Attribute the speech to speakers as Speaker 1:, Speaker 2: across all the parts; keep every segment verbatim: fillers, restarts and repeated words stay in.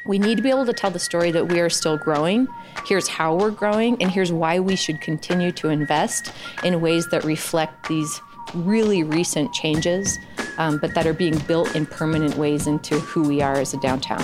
Speaker 1: We need to be able to tell the story that we are still growing. Here's how we're growing, and here's why we should continue to invest in ways that reflect these really recent changes, um, but that are being built in permanent ways into who we are as a downtown.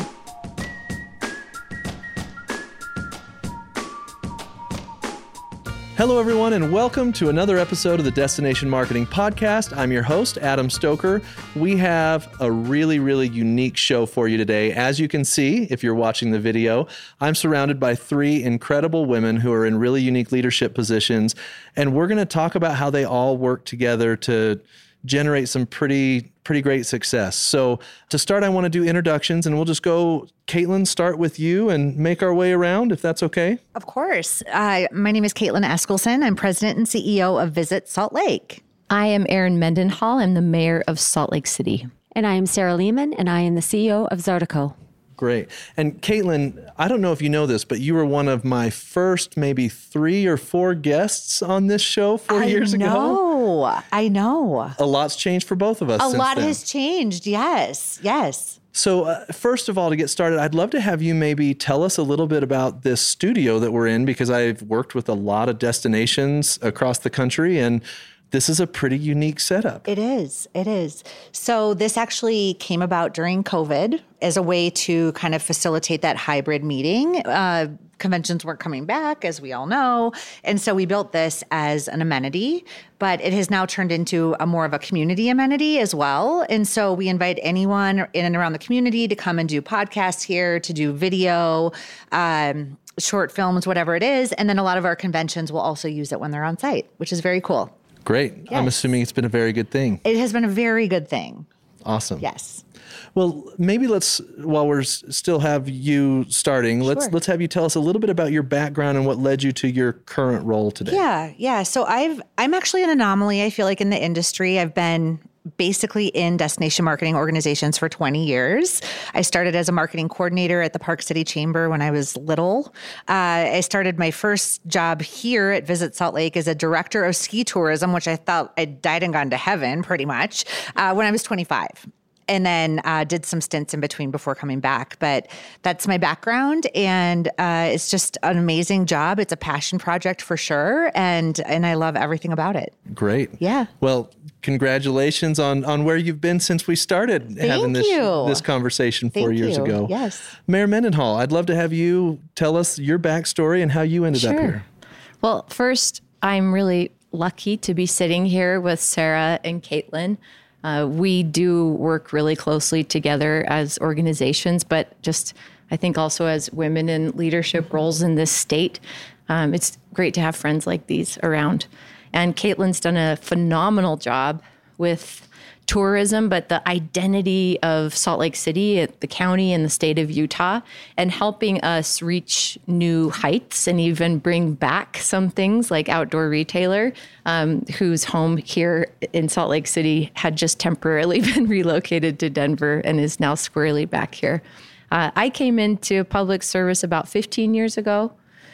Speaker 2: Hello, everyone, and welcome to another episode of the Destination Marketing Podcast. I'm your host, Adam Stoker. We have a really, really unique show for you today. As you can see, if you're watching the video, I'm surrounded by three incredible women who are in really unique leadership positions, and we're going to talk about how they all work together to generate some pretty pretty great success. So to start, I want to do introductions, and we'll just go, Caitlin, start with you and make our way around, if that's okay.
Speaker 3: Of course. Uh, my name is Caitlin Eskelson. I'm president and C E O of Visit Salt Lake.
Speaker 1: I am Erin Mendenhall. I'm the mayor of Salt Lake City.
Speaker 4: And I am Sarah Lehman, and I am the C E O of Zartico.
Speaker 2: Great. And Caitlin, I don't know if you know this, but you were one of my first maybe three or four guests on this show four
Speaker 3: I
Speaker 2: years
Speaker 3: know.
Speaker 2: ago.
Speaker 3: I know.
Speaker 2: A lot's changed for both of us.
Speaker 3: A
Speaker 2: since
Speaker 3: lot
Speaker 2: then.
Speaker 3: has changed. Yes. Yes.
Speaker 2: So uh, first of all, to get started, I'd love to have you maybe tell us a little bit about this studio that we're in, because I've worked with a lot of destinations across the country, and this is a pretty unique setup.
Speaker 3: It is. It is. So this actually came about during COVID as a way to kind of facilitate that hybrid meeting. Uh, conventions weren't coming back, as we all know. And so we built this as an amenity, but it has now turned into a more of a community amenity as well. And so we invite anyone in and around the community to come and do podcasts here, to do video, um, short films, whatever it is. And then a lot of our conventions will also use it when they're on site, which is very cool.
Speaker 2: Great.
Speaker 3: Yes.
Speaker 2: I'm assuming it's been a very good thing.
Speaker 3: It has been a very good thing.
Speaker 2: Awesome.
Speaker 3: Yes.
Speaker 2: Well, maybe let's, while we're s- still have you starting, let's
Speaker 3: Sure.
Speaker 2: let's have you tell us a little bit about your background and what led you to your current role today.
Speaker 3: Yeah, yeah. So I've I'm actually an anomaly, I feel like, in the industry. I've been basically in destination marketing organizations for twenty years. I started as a marketing coordinator at the Park City Chamber when I was little. Uh, I started my first job here at Visit Salt Lake as a director of ski tourism, which I thought I'd died and gone to heaven pretty much, uh, when I was twenty-five. And then uh, did some stints in between before coming back. But that's my background, and uh, it's just an amazing job. It's a passion project for sure, and and I love everything about it.
Speaker 2: Great.
Speaker 3: Yeah.
Speaker 2: Well, congratulations on on where you've been since we started
Speaker 3: Thank
Speaker 2: having this
Speaker 3: you.
Speaker 2: this conversation four
Speaker 3: Thank
Speaker 2: years
Speaker 3: you.
Speaker 2: ago.
Speaker 3: Yes.
Speaker 2: Mayor Mendenhall, I'd love to have you tell us your backstory and how you ended up here.
Speaker 1: Well, first, I'm really lucky to be sitting here with Sarah and Caitlin. Uh, we do work really closely together as organizations, but just I think also as women in leadership roles in this state. Um, it's great to have friends like these around. And Caitlin's done a phenomenal job with tourism, but the identity of Salt Lake City, the county and the state of Utah, and helping us reach new heights and even bring back some things like Outdoor Retailer, um, whose home here in Salt Lake City had just temporarily been relocated to Denver and is now squarely back here. Uh, I came into public service about fifteen years ago.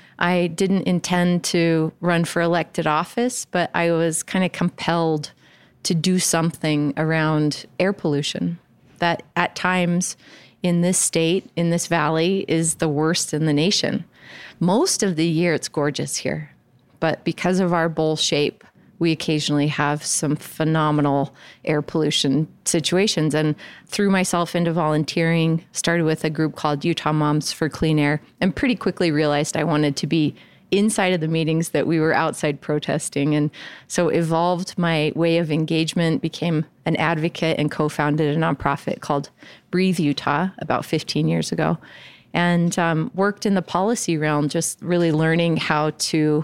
Speaker 1: I didn't intend to run for elected office, but I was kind of compelled to do something around air pollution that at times in this state, in this valley, is the worst in the nation. Most of the year it's gorgeous here, but because of our bowl shape, we occasionally have some phenomenal air pollution situations. And threw myself into volunteering, started with a group called Utah Moms for Clean Air, and pretty quickly realized I wanted to be inside of the meetings that we were outside protesting. And so evolved my way of engagement, became an advocate, and co-founded a nonprofit called Breathe Utah about fifteen years ago. And um, worked in the policy realm, just really learning how to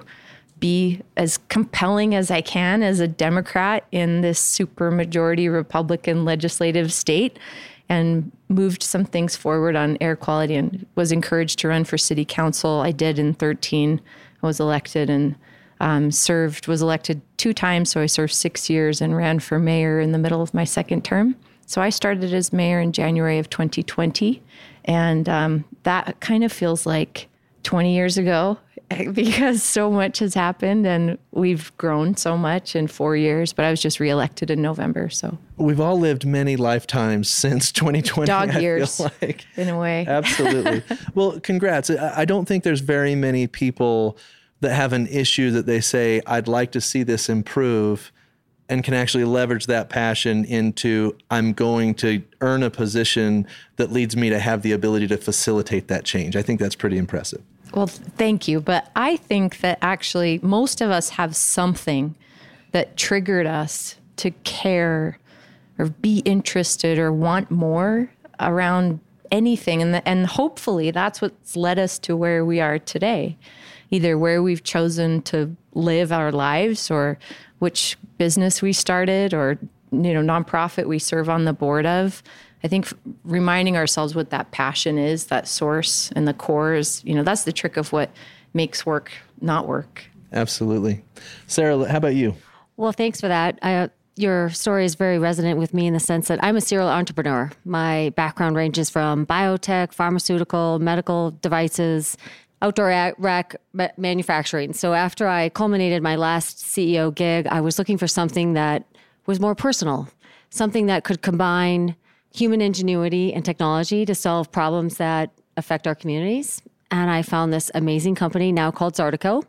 Speaker 1: be as compelling as I can as a Democrat in this supermajority Republican legislative state, and moved some things forward on air quality, and was encouraged to run for city council. I did in thirteen. I was elected and um, served, was elected two times. So I served six years and ran for mayor in the middle of my second term. So I started as mayor in January of twenty twenty. And um, that kind of feels like twenty years ago because so much has happened and we've grown so much in four years. But I was just reelected in November. So
Speaker 2: we've all lived many lifetimes since twenty twenty.
Speaker 1: Dog
Speaker 2: I
Speaker 1: years,
Speaker 2: feel like.
Speaker 1: in a way.
Speaker 2: Absolutely. Well, congrats. I don't think there's very many people that have an issue that they say, I'd like to see this improve, and can actually leverage that passion into, I'm going to earn a position that leads me to have the ability to facilitate that change. I think that's pretty impressive.
Speaker 1: Well, thank you. But I think that actually most of us have something that triggered us to care or be interested or want more around anything. And, the, and hopefully that's what's led us to where we are today, either where we've chosen to live our lives or which business we started or, you know, nonprofit we serve on the board of. I think f- reminding ourselves what that passion is, that source and the core is, you know, that's the trick of what makes work not work.
Speaker 2: Absolutely. Sarah, how about you?
Speaker 4: Well, thanks for that. I, uh, your story is very resonant with me in the sense that I'm a serial entrepreneur. My background ranges from biotech, pharmaceutical, medical devices, outdoor rec manufacturing. So after I culminated my last C E O gig, I was looking for something that was more personal, something that could combine human ingenuity and technology to solve problems that affect our communities. And I found this amazing company now called Zartico.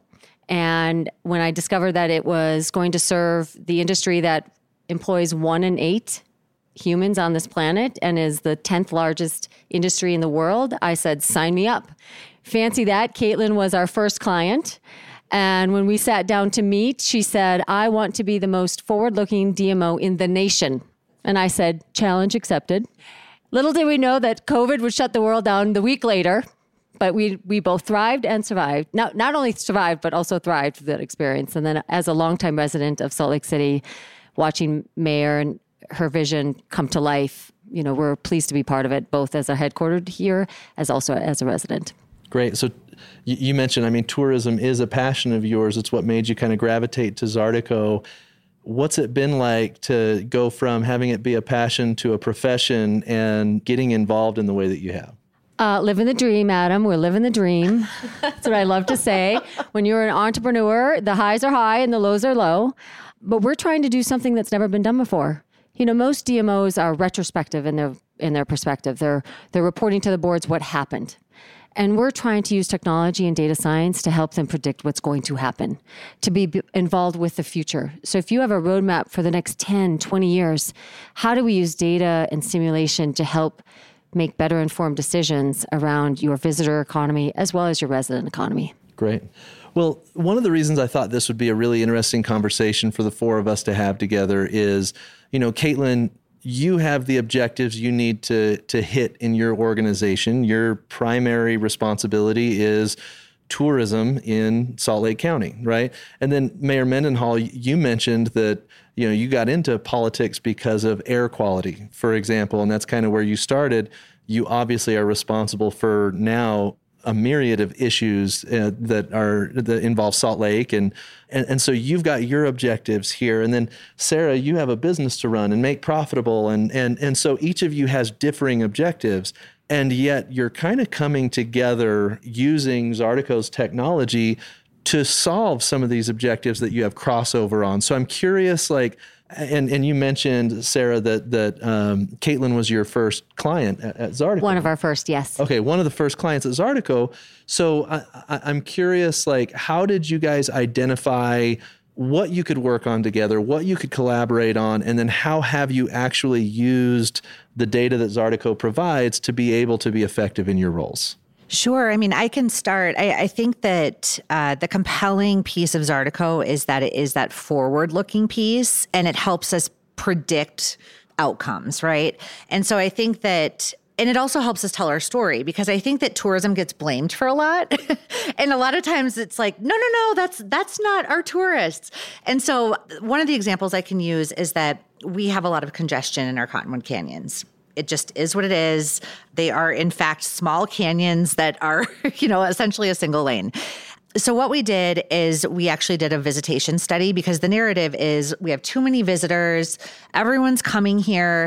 Speaker 4: And when I discovered that it was going to serve the industry that employs one in eight humans on this planet and is the tenth largest industry in the world, I said, sign me up. Fancy that. Caitlin was our first client. And when we sat down to meet, she said, I want to be the most forward-looking D M O in the nation. And I said, challenge accepted. Little did we know that COVID would shut the world down the week later, but we we both thrived and survived. Not, not only survived, but also thrived through that experience. And then as a longtime resident of Salt Lake City, watching Mayor and her vision come to life, you know, we're pleased to be part of it, both as a headquartered here, as also as a resident.
Speaker 2: Great. So you mentioned, I mean, tourism is a passion of yours. It's what made you kind of gravitate to Zartico. What's it been like to go from having it be a passion to a profession and getting involved in the way that you have?
Speaker 4: Uh, living the dream, Adam. We're living the dream. That's what I love to say. When you're an entrepreneur, the highs are high and the lows are low. But we're trying to do something that's never been done before. You know, most D M Os are retrospective in their in their perspective. They're they're reporting to the boards what happened. And we're trying to use technology and data science to help them predict what's going to happen, to be involved with the future. So if you have a roadmap for the next ten, twenty years, how do we use data and simulation to help make better informed decisions around your visitor economy as well as your resident economy?
Speaker 2: Great. Well, one of the reasons I thought this would be a really interesting conversation for the four of us to have together is, you know, Caitlin, you have the objectives you need to to hit in your organization. Your primary responsibility is tourism in Salt Lake County, right? And then Mayor Mendenhall, you mentioned that, you know, you got into politics because of air quality, for example, and that's kind of where you started. You obviously are responsible for now a myriad of issues uh, that are that involve Salt Lake, and, and and so you've got your objectives here, and then Sarah, you have a business to run and make profitable, and and and so each of you has differing objectives, and yet you're kind of coming together using Zartico's technology to solve some of these objectives that you have crossover on. So I'm curious, like. And and you mentioned, Sarah, that that um, Caitlin was your first client at, at Zartico.
Speaker 4: One of our first, yes.
Speaker 2: Okay, one of the first clients at Zartico. So I, I, I'm curious, like, how did you guys identify what you could work on together, what you could collaborate on, and then how have you actually used the data that Zartico provides to be able to be effective in your roles?
Speaker 3: Sure. I mean, I can start. I, I think that uh, the compelling piece of Zartico is that it is that forward-looking piece, and it helps us predict outcomes, right? And so I think that, and it also helps us tell our story, because I think that tourism gets blamed for a lot. And a lot of times it's like, no, no, no, that's that's not our tourists. And so one of the examples I can use is that we have a lot of congestion in our Cottonwood Canyons. It just is what it is. They are, in fact, small canyons that are, you know, essentially a single lane. So what we did is we actually did a visitation study, because the narrative is we have too many visitors. Everyone's coming here.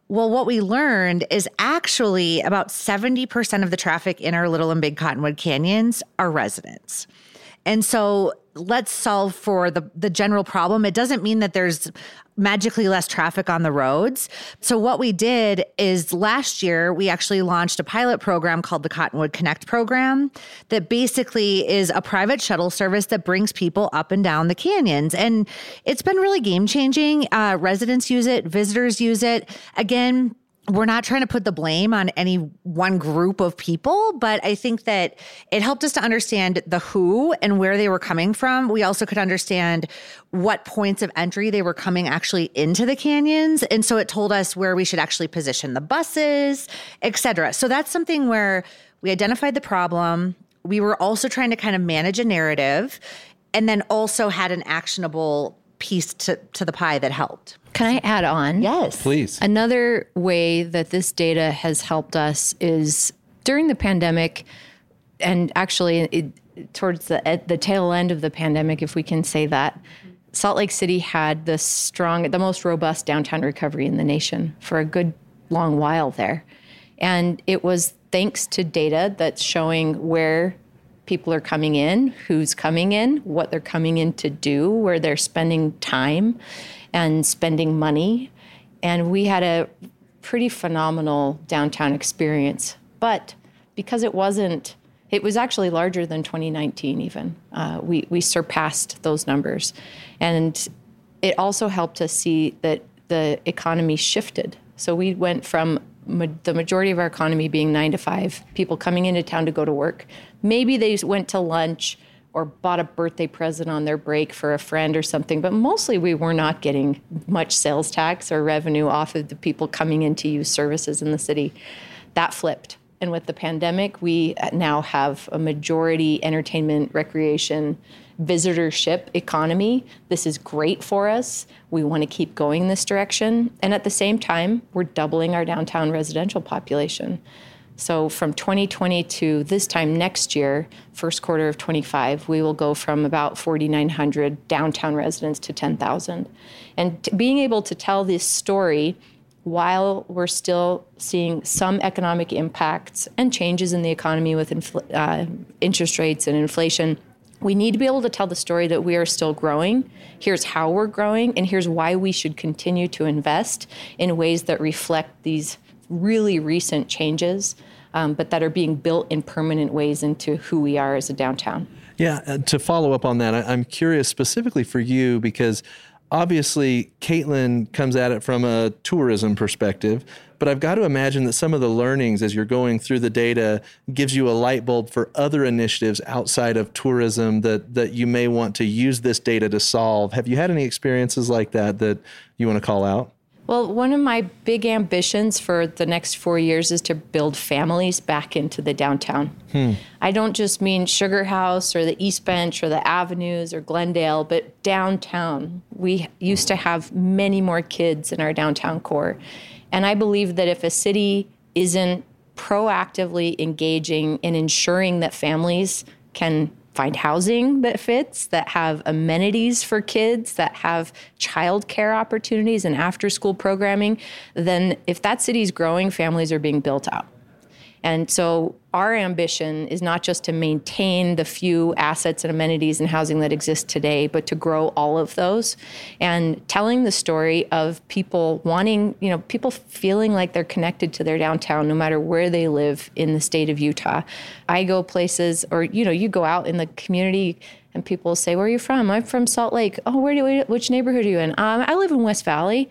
Speaker 3: Well, what we learned is actually about seventy percent of the traffic in our Little and Big Cottonwood Canyons are residents. And so let's solve for the, the general problem. It doesn't mean that there's magically less traffic on the roads. So what we did is last year, we actually launched a pilot program called the Cottonwood Connect program that basically is a private shuttle service that brings people up and down the canyons. And it's been really game changing. Uh, residents use it, visitors use it. Again, we're not trying to put the blame on any one group of people, but I think that it helped us to understand the who and where they were coming from. We also could understand what points of entry they were coming actually into the canyons. And so it told us where we should actually position the buses, et cetera. So that's something where we identified the problem. We were also trying to kind of manage a narrative and then also had an actionable piece to, to the pie that helped.
Speaker 1: Can I add on?
Speaker 3: Yes.
Speaker 2: Please.
Speaker 1: Another way that this data has helped us is during the pandemic, and actually it, towards the at the tail end of the pandemic, if we can say that, Salt Lake City had the strong, the most robust downtown recovery in the nation for a good long while there. And it was thanks to data that's showing where people are coming in, who's coming in, what they're coming in to do, where they're spending time and spending money. And we had a pretty phenomenal downtown experience. But because it wasn't, it was actually larger than twenty nineteen even. Uh, we, we surpassed those numbers. And it also helped us see that the economy shifted. So we went from ma- the majority of our economy being nine to five, people coming into town to go to work. Maybe they went to lunch or bought a birthday present on their break for a friend or something, but mostly we were not getting much sales tax or revenue off of the people coming in to use services in the city. That flipped. And with the pandemic, we now have a majority entertainment, recreation, visitorship economy. This is great for us. We want to keep going this direction. And at the same time, we're doubling our downtown residential population. So from twenty twenty to this time next year, first quarter of twenty-five, we will go from about forty-nine hundred downtown residents to ten thousand. And t- being able to tell this story while we're still seeing some economic impacts and changes in the economy with infl- uh, interest rates and inflation, we need to be able to tell the story that we are still growing. Here's how we're growing, and here's why we should continue to invest in ways that reflect these really recent changes, um, but that are being built in permanent ways into who we are as a downtown.
Speaker 2: Yeah, uh, to follow up on that, I, I'm curious specifically for you because obviously Caitlin comes at it from a tourism perspective, but I've got to imagine that some of the learnings as you're going through the data gives you a light bulb for other initiatives outside of tourism that, that you may want to use this data to solve. Have you had any experiences like that that you want to call out?
Speaker 1: Well, one of my big ambitions for the next four years is to build families back into the downtown. Hmm. I don't just mean Sugar House or the East Bench or the Avenues or Glendale, but downtown. We used to have many more kids in our downtown core. And I believe that if a city isn't proactively engaging in ensuring that families can find housing that fits, that have amenities for kids, that have childcare opportunities and after-school programming, then if that city's growing, families are being built out. And so our ambition is not just to maintain the few assets and amenities and housing that exist today, but to grow all of those and telling the story of people wanting, you know, people feeling like they're connected to their downtown no matter where they live in the state of Utah. I go places, or, you know, you go out in the community and people say, where are you from? I'm from Salt Lake. Oh, where do you, which neighborhood are you in? Um, I live in West Valley.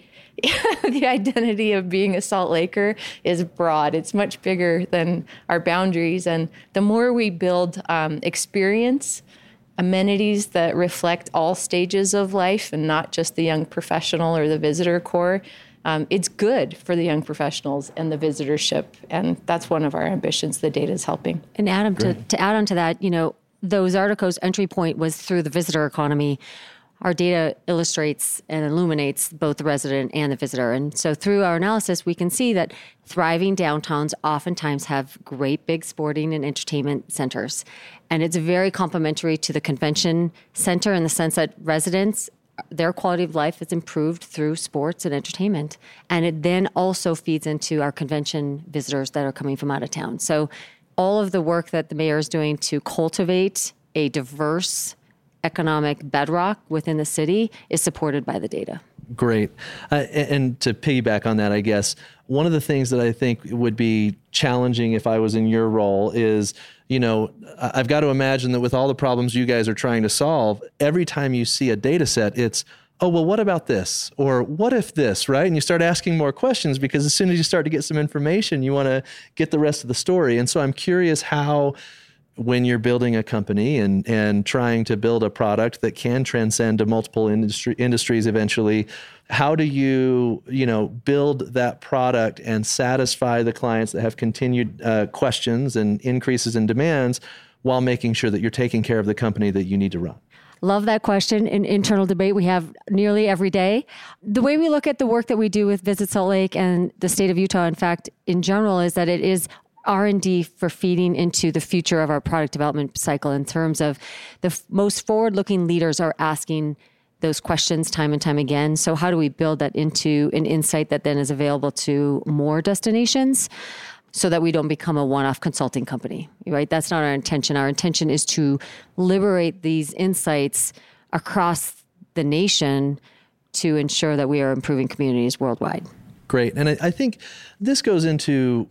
Speaker 1: The identity of being a Salt Laker is broad. It's much bigger than our boundaries. And the more we build um, experience, amenities that reflect all stages of life and not just the young professional or the visitor core, um, it's good for the young professionals and the visitorship. And that's one of our ambitions. The data is helping.
Speaker 4: And Adam, to, to add on to that, you know, those articles' entry point was through the visitor economy. Our data illustrates and illuminates both the resident and the visitor. And so through our analysis, we can see that thriving downtowns oftentimes have great big sporting and entertainment centers. And it's very complementary to the convention center in the sense that residents their quality of life is improved through sports and entertainment. And it then also feeds into our convention visitors that are coming from out of town. So all of the work that the mayor is doing to cultivate a diverse economic bedrock within the city is supported by the data.
Speaker 2: Great. Uh, and, and to piggyback on that, I guess, one of the things that I think would be challenging if I was in your role is, you know, I've got to imagine that with all the problems you guys are trying to solve, every time you see a data set, it's, oh, well, what about this? Or what if this, right? And you start asking more questions because as soon as you start to get some information, you want to get the rest of the story. And so I'm curious how, when you're building a company and, and trying to build a product that can transcend to multiple industry industries eventually, how do you, you know, build that product and satisfy the clients that have continued uh, questions and increases in demands while making sure that you're taking care of the company that you need to run?
Speaker 4: Love that question. An internal debate we have nearly every day. The way we look at the work that we do with Visit Salt Lake and the state of Utah, in fact, in general, is that it is R and D for feeding into the future of our product development cycle in terms of the f- most forward-looking leaders are asking those questions time and time again. So how do we build that into an insight that then is available to more destinations so that we don't become a one-off consulting company, right? That's not our intention. Our intention is to liberate these insights across the nation to ensure that we are improving communities worldwide.
Speaker 2: Great. And I, I think this goes into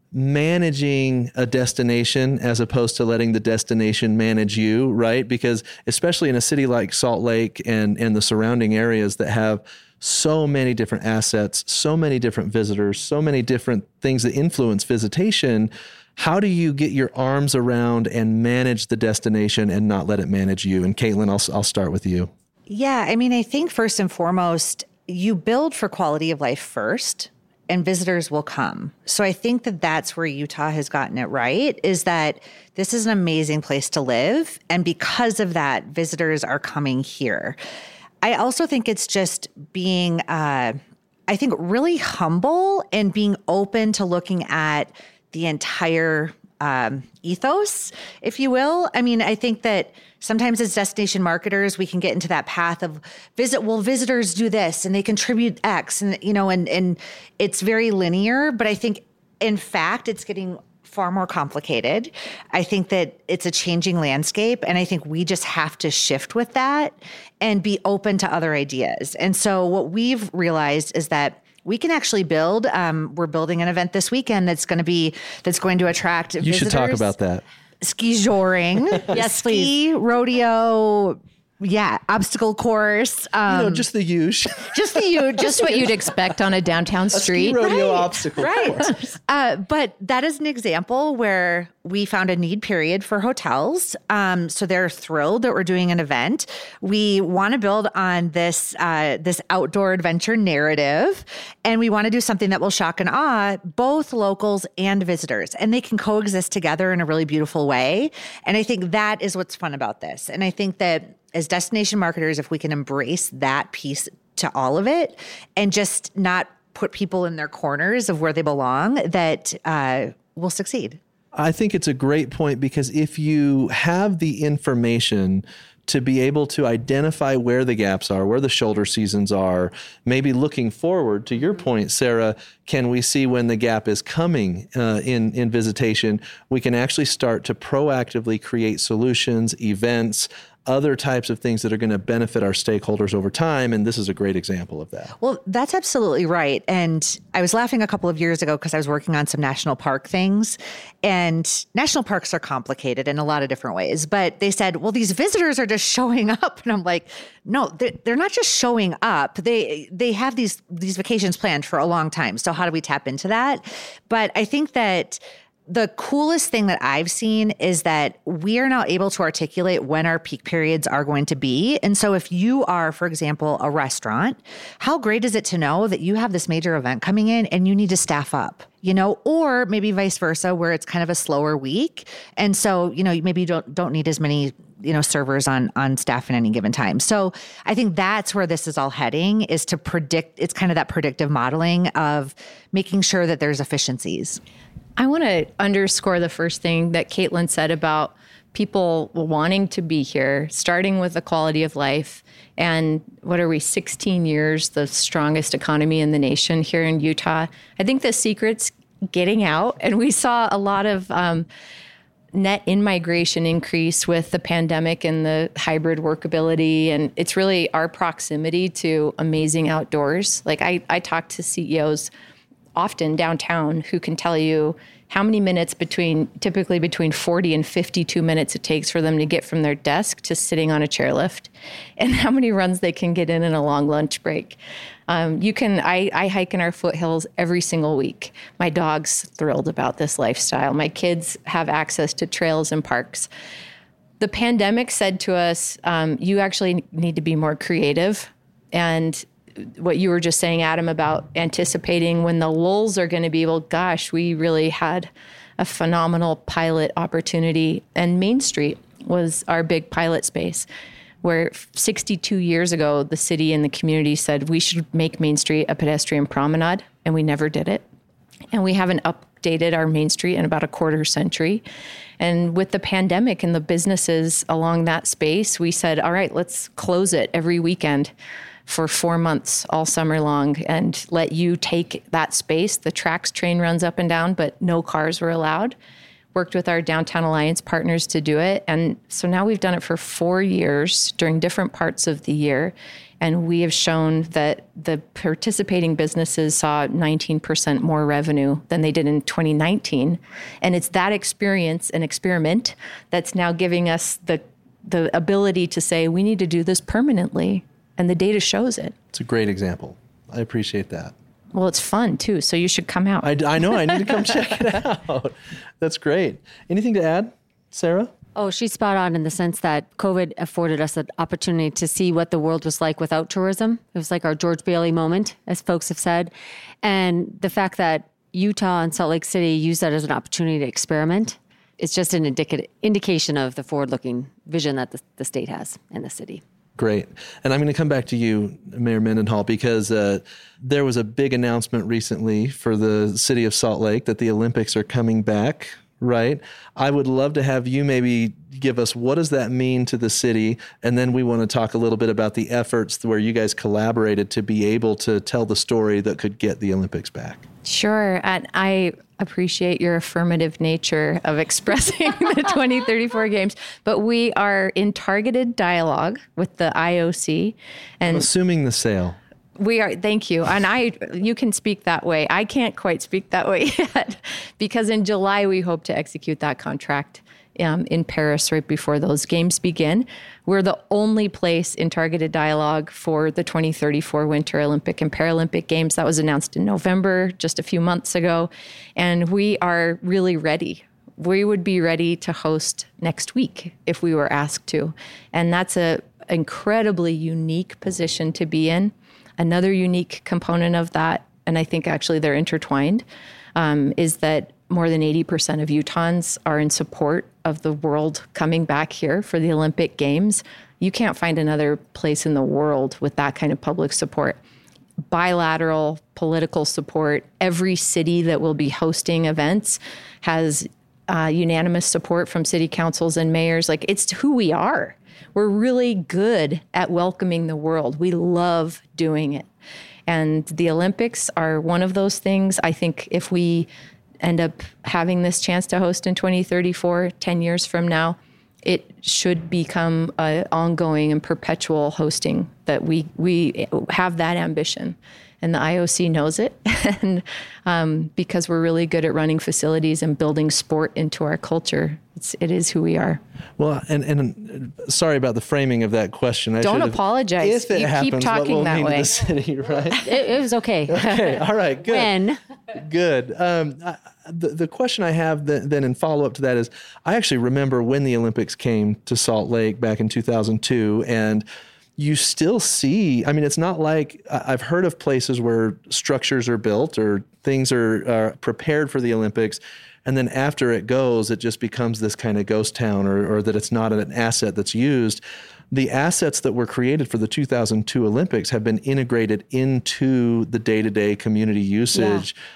Speaker 2: managing a destination as opposed to letting the destination manage you, right? Because especially in a city like Salt Lake and, and the surrounding areas that have so many different assets, so many different visitors, so many different things that influence visitation, how do you get your arms around and manage the destination and not let it manage you? And Caitlin, I'll, I'll start with you.
Speaker 3: Yeah, I mean, I think first and foremost, you build for quality of life first, and visitors will come. So I think that that's where Utah has gotten it right, is that this is an amazing place to live. And because of that, visitors are coming here. I also think it's just being, uh, I think, really humble and being open to looking at the entire um, ethos, if you will. I mean, I think that sometimes as destination marketers, we can get into that path of visit, well, visitors do this and they contribute X and, you know, and, and it's very linear, but I think in fact, it's getting far more complicated. I think that it's a changing landscape. And I think we just have to shift with that and be open to other ideas. And so what we've realized is that we can actually build, um, we're building an event this weekend that's going to be, that's going to attract
Speaker 2: you
Speaker 3: visitors.
Speaker 2: You should talk about that.
Speaker 3: Ski joring,
Speaker 4: yes,
Speaker 3: ski,
Speaker 4: please.
Speaker 3: rodeo, yeah, obstacle course. Um,
Speaker 2: you know, just the usual.
Speaker 3: Just the usual.
Speaker 1: Just what you'd expect on a downtown street.
Speaker 2: A ski rodeo
Speaker 3: Right,
Speaker 2: obstacle
Speaker 3: right.
Speaker 2: course.
Speaker 3: Uh, but that is an example where we found a need period for hotels. Um, so they're thrilled that we're doing an event. We want to build on this uh, this outdoor adventure narrative, and we want to do something that will shock and awe both locals and visitors, and they can coexist together in a really beautiful way. And I think that is what's fun about this. And I think that as destination marketers, if we can embrace that piece to all of it and just not put people in their corners of where they belong, that uh, we'll succeed.
Speaker 2: I think it's a great point because if you have the information to be able to identify where the gaps are, where the shoulder seasons are, maybe looking forward, to your point, Sarah, can we see when the gap is coming uh, in, in visitation? We can actually start to proactively create solutions, events, other types of things that are going to benefit our stakeholders over time. And this is a great example of that.
Speaker 3: Well, that's absolutely right. And I was laughing a couple of years ago because I was working on some national park things, and national parks are complicated in a lot of different ways. But they said, well, these visitors are just showing up. And I'm like, no, they're, they're not just showing up. They they have these these vacations planned for a long time. So how do we tap into that? But I think that the coolest thing that I've seen is that we are now able to articulate when our peak periods are going to be. And so if you are, for example, a restaurant, how great is it to know that you have this major event coming in and you need to staff up, you know, or maybe vice versa, where it's kind of a slower week. And so, you know, maybe you don't, don't need as many, you know, servers on, on staff at any given time. So I think that's where this is all heading, is to predict, it's kind of that predictive modeling of making sure that there's efficiencies.
Speaker 1: I want to underscore the first thing that Caitlin said about people wanting to be here, starting with the quality of life. And what are we, sixteen years, the strongest economy in the nation here in Utah. I think the secret's getting out. And we saw a lot of um, net in-migration increase with the pandemic and the hybrid workability. And it's really our proximity to amazing outdoors. Like I, I talk to C E Os often downtown who can tell you how many minutes between, typically between forty and fifty-two minutes it takes for them to get from their desk to sitting on a chairlift, and how many runs they can get in in a long lunch break. Um, you can, I, I hike in our foothills every single week. My dog's thrilled about this lifestyle. My kids have access to trails and parks. The pandemic said to us, um, you actually need to be more creative. And what you were just saying, Adam, about anticipating when the lulls are going to be, well, gosh, we really had a phenomenal pilot opportunity. And Main Street was our big pilot space, where sixty-two years ago, the city and the community said we should make Main Street a pedestrian promenade, and we never did it. And we haven't updated our Main Street in about a quarter century. And with the pandemic and the businesses along that space, we said, all right, let's close it every weekend for four months all summer long and let you take that space. The Trax train runs up and down, but no cars were allowed. Worked with our Downtown Alliance partners to do it. And so now we've done it for four years during different parts of the year. And we have shown that the participating businesses saw nineteen percent more revenue than they did in twenty nineteen. And it's that experience and experiment that's now giving us the the ability to say, we need to do this permanently. And the data shows it.
Speaker 2: It's a great example. I appreciate that.
Speaker 1: Well, it's fun too, so you should come out.
Speaker 2: I, I know, I need to come check it out. That's great. Anything to add, Sarah?
Speaker 4: Oh, she's spot on in the sense that COVID afforded us an opportunity to see what the world was like without tourism. It was like our George Bailey moment, as folks have said. And the fact that Utah and Salt Lake City used that as an opportunity to experiment, it's just an indica- indication of the forward-looking vision that the, the state has and the city.
Speaker 2: Great. And I'm going to come back to you, Mayor Mendenhall, because uh, there was a big announcement recently for the city of Salt Lake that the Olympics are coming back, right? I would love to have you maybe give us what does that mean to the city? And then we want to talk a little bit about the efforts where you guys collaborated to be able to tell the story that could get the Olympics back.
Speaker 1: Sure. And I appreciate your affirmative nature of expressing the twenty thirty-four games, but we are in targeted dialogue with the I O C. And
Speaker 2: I'm assuming the sale.
Speaker 1: We are, thank you. And I, you can speak that way. I can't quite speak that way yet, because in July, we hope to execute that contract um, in Paris right before those games begin. We're the only place in targeted dialogue for the twenty thirty-four Winter Olympic and Paralympic Games. That was announced in November, just a few months ago. And we are really ready. We would be ready to host next week if we were asked to. And that's an incredibly unique position to be in. Another unique component of that, and I think actually they're intertwined, um, is that more than eighty percent of Utahns are in support of the world coming back here for the Olympic Games. You can't find another place in the world with that kind of public support. Bilateral political support. Every city that will be hosting events has uh, unanimous support from city councils and mayors. Like, it's who we are. We're really good at welcoming the world. We love doing it. And the Olympics are one of those things. I think if we end up having this chance to host in twenty thirty-four, ten years from now, it should become an ongoing and perpetual hosting, that we, we have that ambition. And the I O C knows it. And um, because we're really good at running facilities and building sport into our culture, it's, it is who we are.
Speaker 2: Well, and, and sorry about the framing of that question. I
Speaker 1: Don't
Speaker 2: should have-
Speaker 1: apologize.
Speaker 2: If it
Speaker 1: You keep
Speaker 2: happens,
Speaker 1: talking
Speaker 2: what will
Speaker 1: that
Speaker 2: mean to
Speaker 1: way.
Speaker 2: the city, right?
Speaker 4: It, it was okay.
Speaker 2: Okay. All right. Good.
Speaker 4: When?
Speaker 2: Good. Um, I, the, the question I have th- then in follow up to that is, I actually remember when the Olympics came to Salt Lake back in two thousand two, and you still see, I mean, it's not like I've heard of places where structures are built or things are, are prepared for the Olympics, and then after it goes, it just becomes this kind of ghost town, or, or that it's not an asset that's used. The assets that were created for the two thousand two Olympics have been integrated into the day-to-day community usage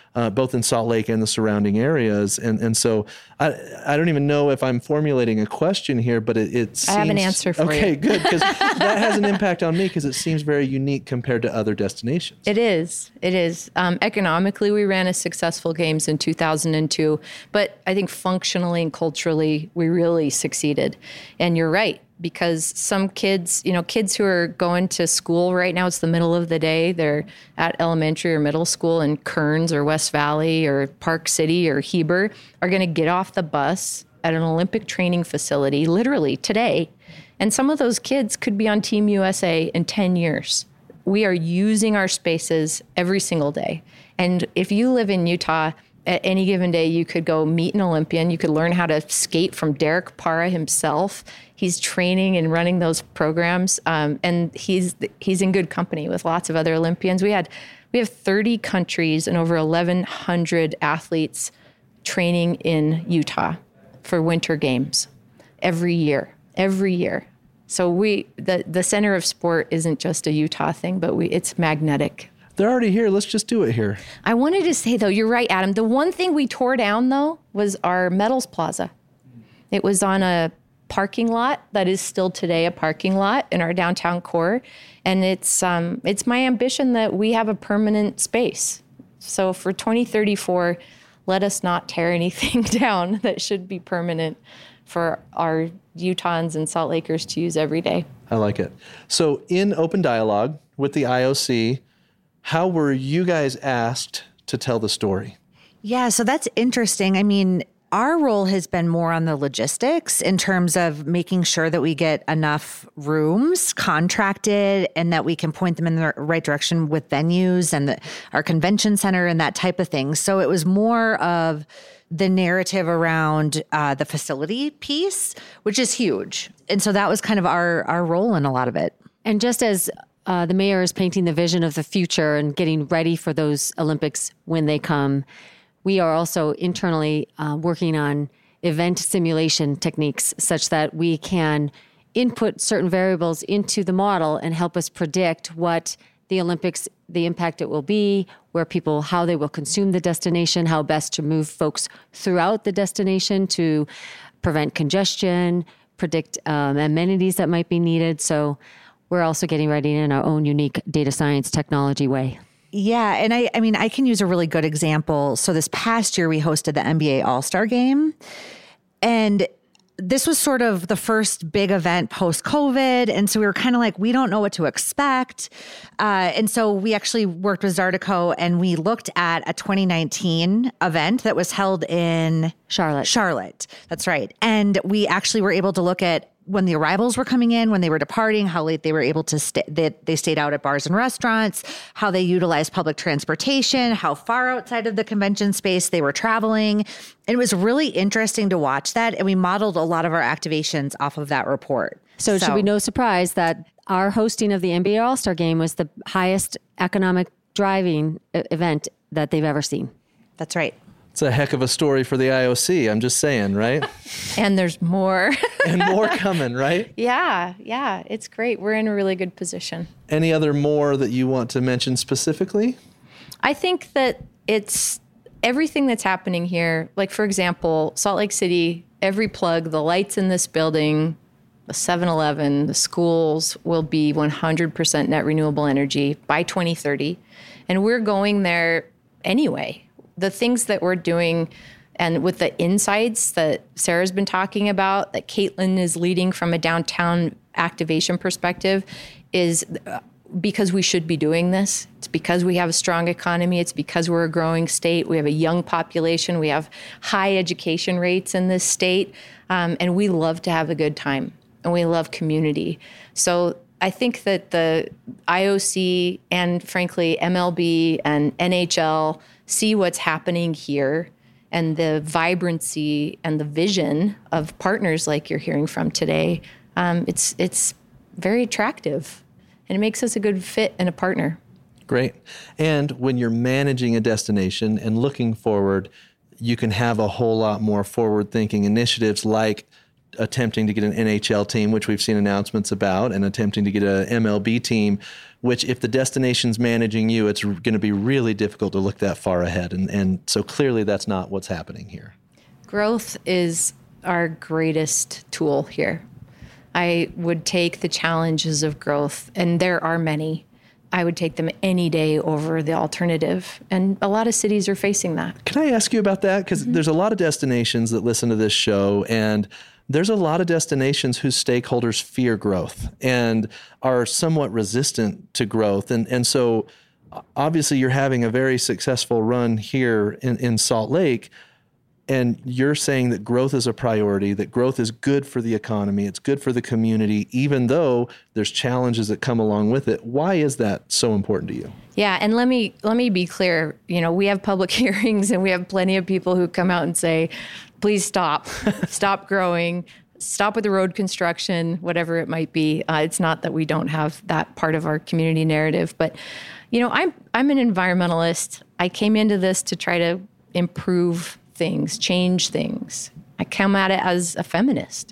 Speaker 2: uh, both in Salt Lake and the surrounding areas. And and so I I don't even know if I'm formulating a question here, but it, it seems...
Speaker 1: I have an answer for
Speaker 2: okay,
Speaker 1: you.
Speaker 2: Okay, good, because that has an impact on me because it seems very unique compared to other destinations.
Speaker 1: It is. It is. Um, economically, we ran a successful games in two thousand two, but I think functionally and culturally, we really succeeded. And you're right, because some kids, you know, kids who are going to school right now, it's the middle of the day, they're at elementary or middle school in Kearns or West Valley or Park City or Heber, are going to get off the bus at an Olympic training facility literally today. And some of those kids could be on Team U S A in ten years. We are using our spaces every single day. And if you live in Utah, at any given day, you could go meet an Olympian. You could learn how to skate from Derek Parra himself. He's training and running those programs, um, and he's he's in good company with lots of other Olympians. We had we have thirty countries and over eleven hundred athletes training in Utah for Winter Games every year, every year. So we the the center of sport isn't just a Utah thing, but we it's magnetic.
Speaker 2: They're already here. Let's just do it here.
Speaker 1: I wanted to say, though, you're right, Adam. The one thing we tore down, though, was our Metals Plaza. It was on a parking lot that is still today a parking lot in our downtown core. And it's um, it's my ambition that we have a permanent space. So for twenty thirty-four, let us not tear anything down that should be permanent for our Utahns and Salt Lakers to use every day.
Speaker 2: I like it. So in open dialogue with the I O C, how were you guys asked to tell the story?
Speaker 3: Yeah, so that's interesting. I mean, our role has been more on the logistics in terms of making sure that we get enough rooms contracted and that we can point them in the right direction with venues and the, our convention center and that type of thing. So it was more of the narrative around uh, the facility piece, which is huge. And so that was kind of our, our role in a lot of it.
Speaker 4: And just as uh, the mayor is painting the vision of the future and getting ready for those Olympics when they come, we are also internally uh, working on event simulation techniques such that we can input certain variables into the model and help us predict what the Olympics, the impact it will be, where people, how they will consume the destination, how best to move folks throughout the destination to prevent congestion, predict um, amenities that might be needed. So we're also getting ready in our own unique data science technology way.
Speaker 3: Yeah. And I, I mean, I can use a really good example. So this past year, we hosted the N B A All-Star Game. And this was sort of the first big event post-COVID. And so we were kind of like, we don't know what to expect. Uh, and so we actually worked with Zardeco and we looked at a twenty nineteen event that was held in
Speaker 4: Charlotte.
Speaker 3: Charlotte. That's right. And we actually were able to look at when the arrivals were coming in, when they were departing, how late they were able to stay, they, they stayed out at bars and restaurants, how they utilized public transportation, how far outside of the convention space they were traveling. And it was really interesting to watch that. And we modeled a lot of our activations off of that report.
Speaker 4: So it should be no surprise that our hosting of the N B A All-Star Game was the highest economic driving event that they've ever seen.
Speaker 3: That's right.
Speaker 2: It's a heck of a story for the I O C. I'm just saying, right?
Speaker 1: And there's more.
Speaker 2: And more coming, right?
Speaker 1: Yeah, yeah, it's great. We're in a really good position.
Speaker 2: Any other more that you want to mention specifically?
Speaker 1: I think that it's everything that's happening here. Like, for example, Salt Lake City, every plug, the lights in this building, the seven eleven, the schools will be one hundred percent net renewable energy by twenty thirty. And we're going there anyway. The things that we're doing and with the insights that Sarah's been talking about, that Caitlin is leading from a downtown activation perspective, is because we should be doing this. It's because we have a strong economy. It's because we're a growing state. We have a young population. We have high education rates in this state. Um, and we love to have a good time. And we love community. So I think that the I O C and, frankly, M L B and N H L see what's happening here and the vibrancy and the vision of partners like you're hearing from today. Um, it's it's very attractive, and it makes us a good fit and a partner.
Speaker 2: Great. And when you're managing a destination and looking forward, you can have a whole lot more forward-thinking initiatives like attempting to get an N H L team, which we've seen announcements about, and attempting to get a M L B team, which if the destination's managing you, it's going to be really difficult to look that far ahead. And, and so clearly that's not what's happening here.
Speaker 1: Growth is our greatest tool here. I would take the challenges of growth, and there are many. I would take them any day over the alternative. And a lot of cities are facing that.
Speaker 2: Can I ask you about that? Because mm-hmm. there's a lot of destinations that listen to this show, and there's a lot of destinations whose stakeholders fear growth and are somewhat resistant to growth. And, and so obviously you're having a very successful run here in, in Salt Lake. And you're saying that growth is a priority, that growth is good for the economy, it's good for the community, even though there's challenges that come along with it. Why is that so important to you?
Speaker 1: Yeah, and let me let me be clear. You know, we have public hearings and we have plenty of people who come out and say, please stop, stop growing, stop with the road construction, whatever it might be. Uh, it's not that we don't have that part of our community narrative, but, you know, I'm I'm an environmentalist. I came into this to try to improve things, change things. I come at it as a feminist.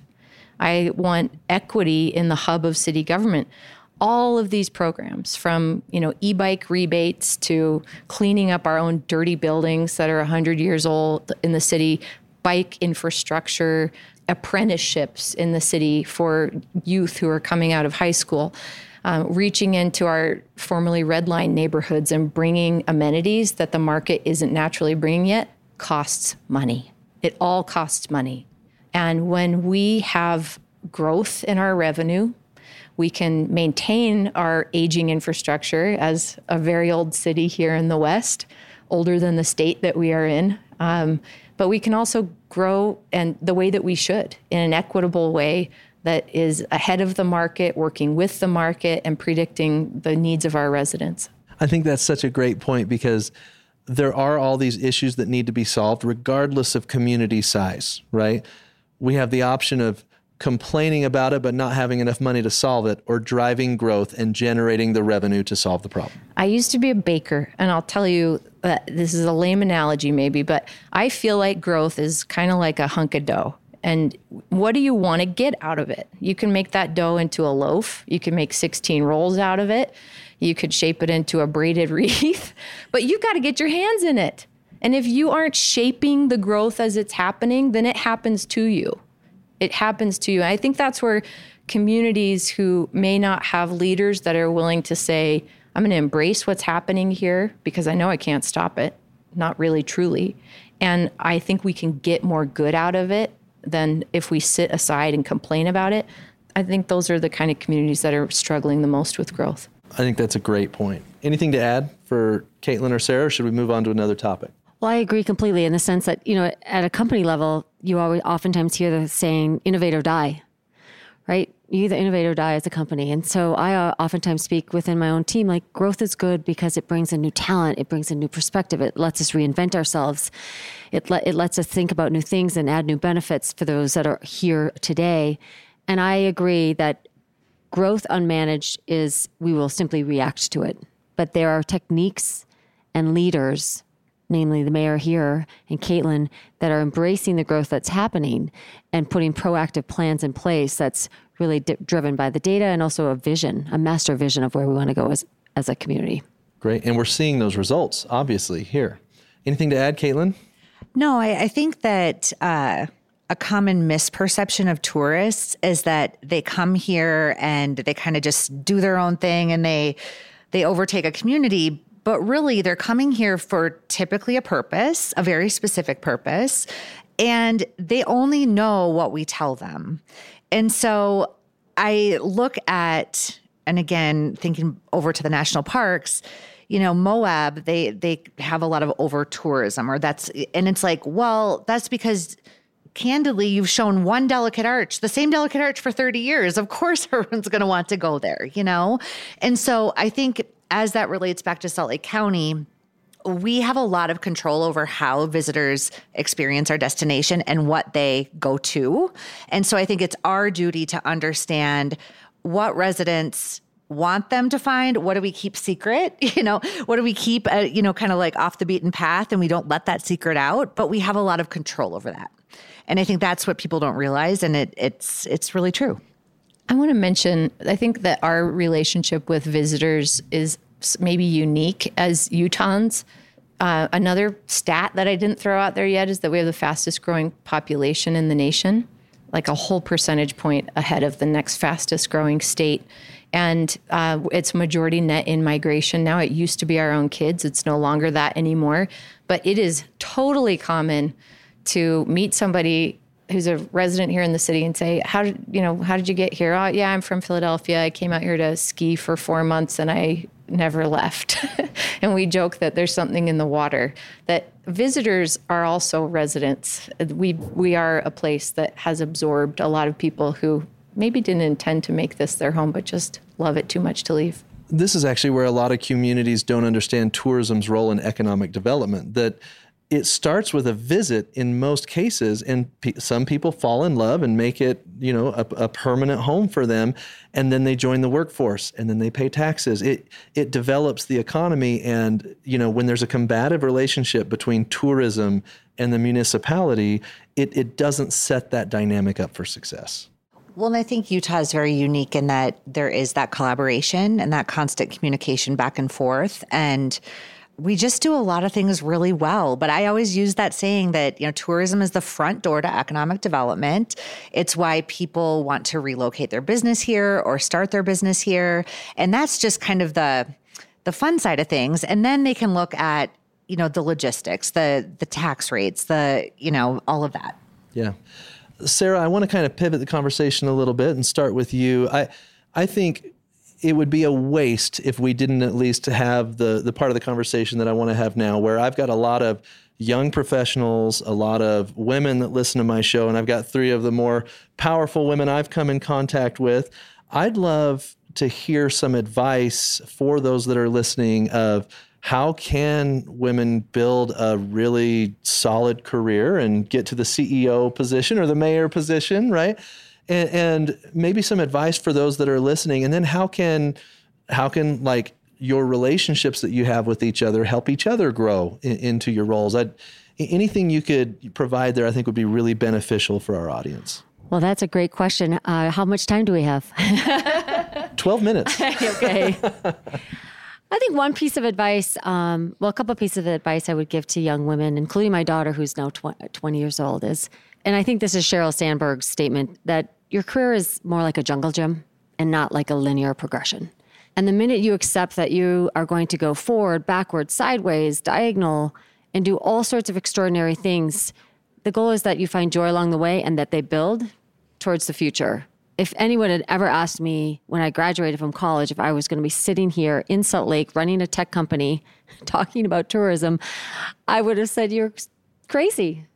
Speaker 1: I want equity in the hub of city government. All of these programs, from, you know, e-bike rebates to cleaning up our own dirty buildings that are one hundred years old in the city, bike infrastructure, apprenticeships in the city for youth who are coming out of high school, uh, reaching into our formerly red line neighborhoods and bringing amenities that the market isn't naturally bringing yet, costs money. It all costs money. And when we have growth in our revenue, we can maintain our aging infrastructure as a very old city here in the West, older than the state that we are in. Um, but we can also grow and the way that we should, in an equitable way that is ahead of the market, working with the market and predicting the needs of our residents.
Speaker 2: I think that's such a great point, because there are all these issues that need to be solved regardless of community size, right? We have the option of complaining about it but not having enough money to solve it, or driving growth and generating the revenue to solve the problem.
Speaker 1: I used to be a baker, and I'll tell you, uh, this is a lame analogy maybe, but I feel like growth is kind of like a hunk of dough. And what do you want to get out of it? You can make that dough into a loaf. You can make sixteen rolls out of it. You could shape it into a braided wreath, but you've got to get your hands in it. And if you aren't shaping the growth as it's happening, then it happens to you. It happens to you. I think that's where communities who may not have leaders that are willing to say, I'm going to embrace what's happening here because I know I can't stop it, not really truly. And I think we can get more good out of it than if we sit aside and complain about it. I think those are the kind of communities that are struggling the most with growth.
Speaker 2: I think that's a great point. Anything to add for Caitlin or Sarah, or should we move on to another topic?
Speaker 4: Well, I agree completely in the sense that, you know, at a company level, you always oftentimes hear the saying, innovate or die, right? You either innovate or die as a company. And so I uh, oftentimes speak within my own team, like, growth is good because it brings a new talent. It brings a new perspective. It lets us reinvent ourselves. It, le- it lets us think about new things and add new benefits for those that are here today. And I agree that growth unmanaged is, we will simply react to it. But there are techniques and leaders, namely the mayor here and Caitlin, that are embracing the growth that's happening and putting proactive plans in place that's really di- driven by the data and also a vision, a master vision of where we want to go as, as a community.
Speaker 2: Great. And we're seeing those results, obviously, here. Anything to add, Caitlin?
Speaker 3: No, I, I think that uh, a common misperception of tourists is that they come here and they kind of just do their own thing and they they overtake a community. But really, they're coming here for typically a purpose, a very specific purpose, and they only know what we tell them. And so I look at, and again, thinking over to the national parks, you know, Moab, they they have a lot of over tourism, or that's, and it's like, well, that's because candidly, you've shown one delicate arch, the same delicate arch for thirty years. Of course, everyone's going to want to go there, you know? And so I think as that relates back to Salt Lake County, we have a lot of control over how visitors experience our destination and what they go to. And so I think it's our duty to understand what residents want them to find. What do we keep secret? You know, what do we keep, uh, you know, kind of like off the beaten path, and we don't let that secret out, but we have a lot of control over that. And I think that's what people don't realize. And it, it's it's really true.
Speaker 1: I want to mention, I think that our relationship with visitors is maybe unique as Utahns. Uh, another stat that I didn't throw out there yet is that we have the fastest growing population in the nation, like a whole percentage point ahead of the next fastest growing state. And uh, it's majority net in migration. Now it used to be our own kids. It's no longer that anymore. But it is totally common to meet somebody who's a resident here in the city and say, how did, you know, how did you get here? Oh, yeah, I'm from Philadelphia. I came out here to ski for four months and I never left. And we joke that there's something in the water, that visitors are also residents. We, we are a place that has absorbed a lot of people who maybe didn't intend to make this their home, but just love it too much to leave.
Speaker 2: This is actually where a lot of communities don't understand tourism's role in economic development, that it starts with a visit in most cases, and pe- some people fall in love and make it, you know, a, a permanent home for them, and then they join the workforce, and then they pay taxes. It it develops the economy, and you know, when there's a combative relationship between tourism and the municipality, it it doesn't set that dynamic up for success.
Speaker 3: Well, and I think Utah is very unique in that there is that collaboration and that constant communication back and forth, and we just do a lot of things really well. But I always use that saying that, you know, tourism is the front door to economic development. It's why people want to relocate their business here or start their business here. And that's just kind of the the fun side of things. And then they can look at, you know, the logistics, the the tax rates, the, you know, all of that.
Speaker 2: Yeah. Sarah, I want to kind of pivot the conversation a little bit and start with you. I I think it would be a waste if we didn't at least have the the part of the conversation that I want to have now, where I've got a lot of young professionals, a lot of women that listen to my show, and I've got three of the more powerful women I've come in contact with. I'd love to hear some advice for those that are listening of how can women build a really solid career and get to the C E O position or the mayor position, right? And, and maybe some advice for those that are listening. And then how can, how can like your relationships that you have with each other help each other grow in, into your roles? I'd, anything you could provide there, I think would be really beneficial for our audience.
Speaker 4: Well, that's a great question. Uh, how much time do we have?
Speaker 2: twelve minutes.
Speaker 4: Okay. I think one piece of advice, um, well, a couple of pieces of advice I would give to young women, including my daughter, who's now twenty years old, is, and I think this is Sheryl Sandberg's statement, that your career is more like a jungle gym and not like a linear progression. And the minute you accept that you are going to go forward, backward, sideways, diagonal, and do all sorts of extraordinary things, the goal is that you find joy along the way and that they build towards the future. If anyone had ever asked me when I graduated from college if I was going to be sitting here in Salt Lake running a tech company talking about tourism, I would have said, you're crazy.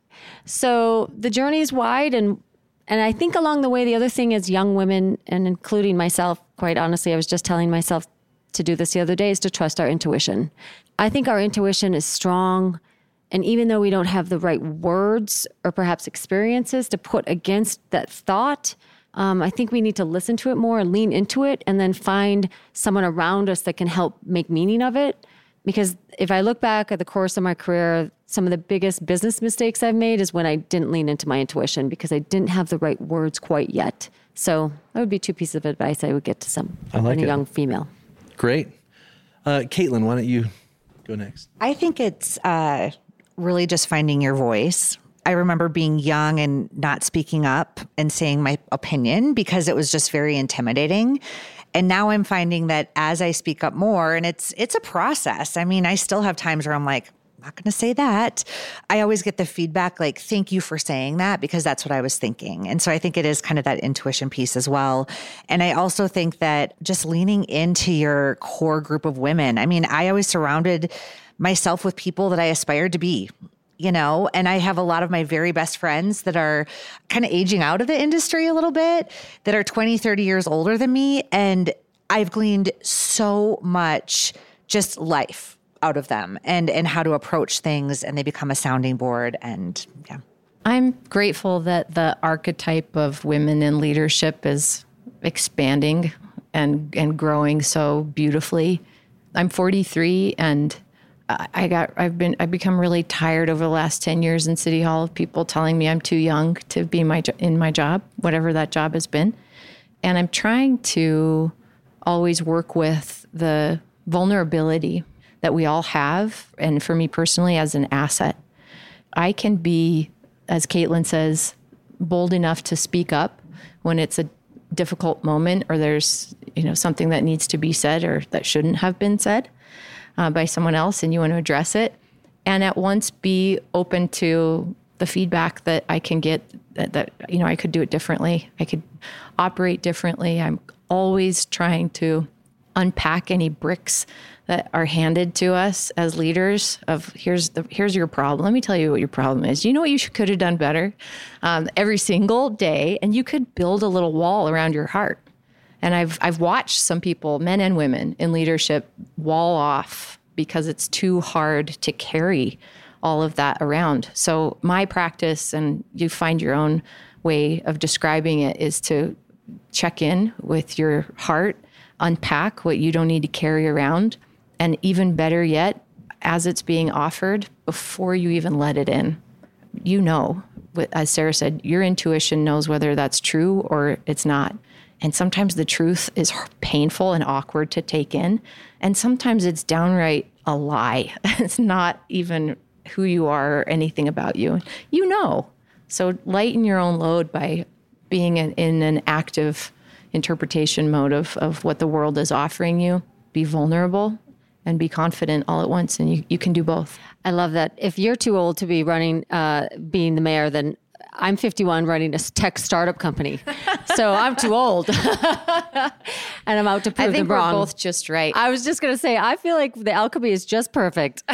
Speaker 4: So the journey is wide. And, and I think along the way, the other thing is young women, and including myself, quite honestly, I was just telling myself to do this the other day, is to trust our intuition. I think our intuition is strong. And even though we don't have the right words or perhaps experiences to put against that thought, Um, I think we need to listen to it more and lean into it, and then find someone around us that can help make meaning of it. Because if I look back at the course of my career, some of the biggest business mistakes I've made is when I didn't lean into my intuition because I didn't have the right words quite yet. So that would be two pieces of advice I would get to some
Speaker 2: I like
Speaker 4: any
Speaker 2: it.
Speaker 4: young female.
Speaker 2: Great. Uh, Caitlin, why don't you go next?
Speaker 3: I think it's uh, really just finding your voice. I remember being young and not speaking up and saying my opinion because it was just very intimidating. And now I'm finding that as I speak up more, and it's it's a process. I mean, I still have times where I'm like, I'm not going to say that. I always get the feedback like, thank you for saying that, because that's what I was thinking. And so I think it is kind of that intuition piece as well. And I also think that just leaning into your core group of women. I mean, I always surrounded myself with people that I aspired to be. You know, and I have a lot of my very best friends that are kind of aging out of the industry a little bit, that are twenty, thirty years older than me. And I've gleaned so much just life out of them and, and how to approach things. And they become a sounding board. And yeah.
Speaker 1: I'm grateful that the archetype of women in leadership is expanding and, and growing so beautifully. I'm forty-three, and I got, I've been, I've become really tired over the last ten years in City Hall of people telling me I'm too young to be my, in my job, whatever that job has been. And I'm trying to always work with the vulnerability that we all have. And for me personally, as an asset, I can be, as Caitlin says, bold enough to speak up when it's a difficult moment or there's, you know, something that needs to be said or that shouldn't have been said uh, by someone else and you want to address it. And at once be open to the feedback that I can get that, that, you know, I could do it differently. I could operate differently. I'm always trying to unpack any bricks that are handed to us as leaders of here's the here's your problem. Let me tell you what your problem is. You know what you should, could have done better um, every single day, and you could build a little wall around your heart. And I've I've watched some people, men and women in leadership, wall off because it's too hard to carry all of that around. So my practice, and you find your own way of describing it, is to check in with your heart, unpack what you don't need to carry around, and even better yet, as it's being offered, before you even let it in. You know, as Sarah said, your intuition knows whether that's true or it's not. And sometimes the truth is painful and awkward to take in. And sometimes it's downright a lie. It's not even who you are or anything about you. You know. So lighten your own load by being in, in an active interpretation mode of, of what the world is offering you. Be vulnerable and be confident all at once. And you, you can do both.
Speaker 4: I love that. If you're too old to be running, uh, being the mayor, then I'm fifty-one running a tech startup company. So I'm too old. And I'm out to prove
Speaker 1: I think
Speaker 4: them wrong.
Speaker 1: We're both just right.
Speaker 4: I was just going to say, I feel like the alchemy is just perfect.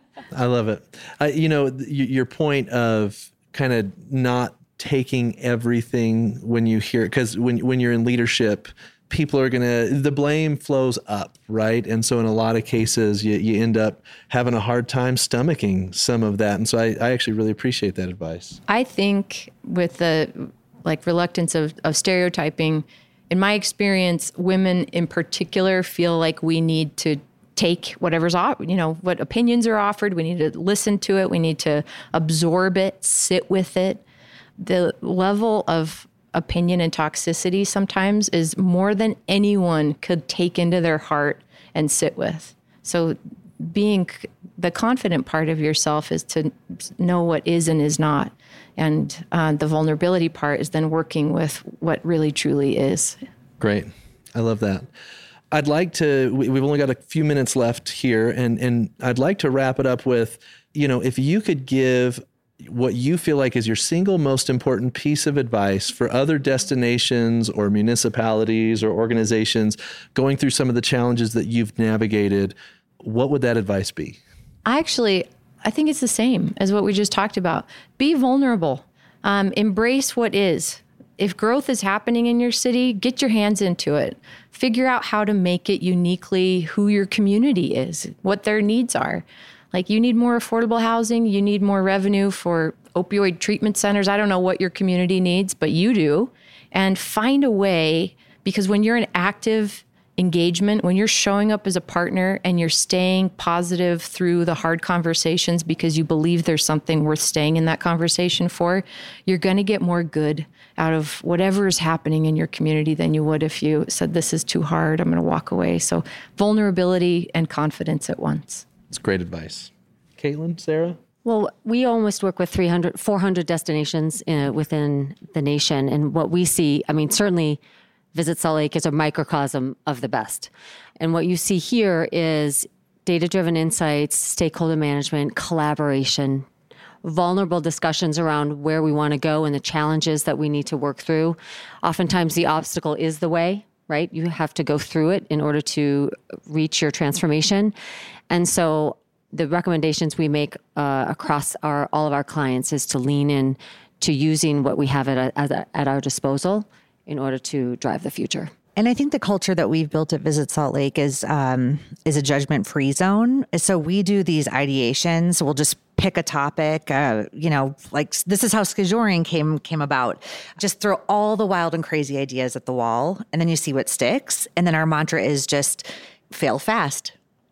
Speaker 2: I love it. Uh, you know, th- your point of kind of not taking everything when you hear it, because when when you're in leadership, people are going to, the blame flows up, right? And so in a lot of cases, you, you end up having a hard time stomaching some of that. And so I, I actually really appreciate that advice.
Speaker 1: I think with the like reluctance of, of stereotyping, in my experience, women in particular feel like we need to take whatever's, you know, what opinions are offered. We need to listen to it. We need to absorb it, sit with it. The level of opinion and toxicity sometimes is more than anyone could take into their heart and sit with. So being the confident part of yourself is to know what is and is not. And uh, the vulnerability part is then working with what really truly is.
Speaker 2: Great. I love that. I'd like to, we've only got a few minutes left here, and, and I'd like to wrap it up with, you know, if you could give what you feel like is your single most important piece of advice for other destinations or municipalities or organizations going through some of the challenges that you've navigated, what would that advice be?
Speaker 1: I actually, I think it's the same as what we just talked about. Be vulnerable. Um, embrace what is. If growth is happening in your city, get your hands into it. Figure out how to make it uniquely who your community is, what their needs are. Like, you need more affordable housing, you need more revenue for opioid treatment centers. I don't know what your community needs, but you do. And find a way, because when you're in active engagement, when you're showing up as a partner and you're staying positive through the hard conversations because you believe there's something worth staying in that conversation for, you're going to get more good out of whatever is happening in your community than you would if you said, this is too hard, I'm going to walk away. So vulnerability and confidence at once.
Speaker 2: It's great advice. Caitlin, Sarah?
Speaker 4: Well, we almost work with three hundred, four hundred destinations uh, within the nation. And what we see, I mean, certainly Visit Salt Lake is a microcosm of the best. And what you see here is data-driven insights, stakeholder management, collaboration, vulnerable discussions around where we want to go and the challenges that we need to work through. Oftentimes the obstacle is the way, right? You have to go through it in order to reach your transformation. And so the recommendations we make uh, across our all of our clients is to lean in to using what we have at, at, at our disposal in order to drive the future.
Speaker 3: And I think the culture that we've built at Visit Salt Lake is um, is a judgment-free zone. So we do these ideations. We'll just pick a topic, uh, you know, like this is how scheduling came came about. Just throw all the wild and crazy ideas at the wall, and then you see what sticks. And then our mantra is just fail fast.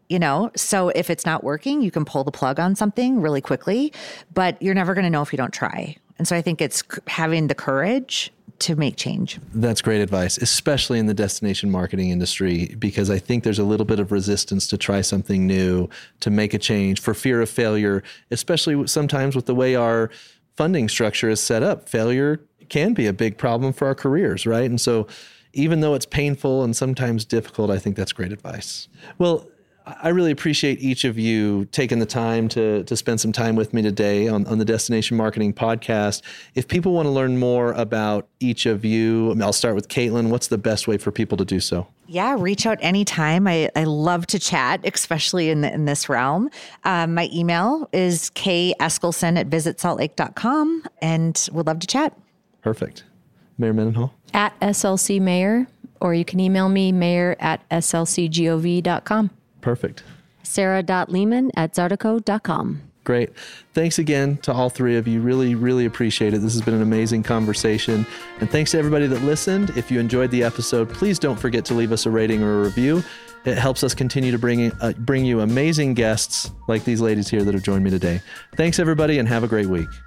Speaker 3: You know, so if it's not working, you can pull the plug on something really quickly, but you're never going to know if you don't try. And so I think it's having the courage to make change.
Speaker 2: That's great advice, especially in the destination marketing industry, because I think there's a little bit of resistance to try something new, to make a change for fear of failure, especially sometimes with the way our funding structure is set up. Failure can be a big problem for our careers, right? And so even though it's painful and sometimes difficult, I think that's great advice. Well, I really appreciate each of you taking the time to to spend some time with me today on, on the Destination Marketing Podcast. If people want to learn more about each of you, I mean, I'll start with Caitlin. What's the best way for people to do so?
Speaker 3: Yeah, reach out anytime. I, I love to chat, especially in the, in this realm. Um, my email is k eskelson at visit salt lake dot com, and we'd love to chat.
Speaker 2: Perfect. Mayor Mendenhall?
Speaker 1: At S L C Mayor, or you can email me, mayor at S L C gov dot com.
Speaker 2: Perfect.
Speaker 4: Sarah.Lehman at Zardeco dot com.
Speaker 2: Great. Thanks again to all three of you. Really, really appreciate it. This has been an amazing conversation. And thanks to everybody that listened. If you enjoyed the episode, please don't forget to leave us a rating or a review. It helps us continue to bring, uh, bring you amazing guests like these ladies here that have joined me today. Thanks, everybody, and have a great week.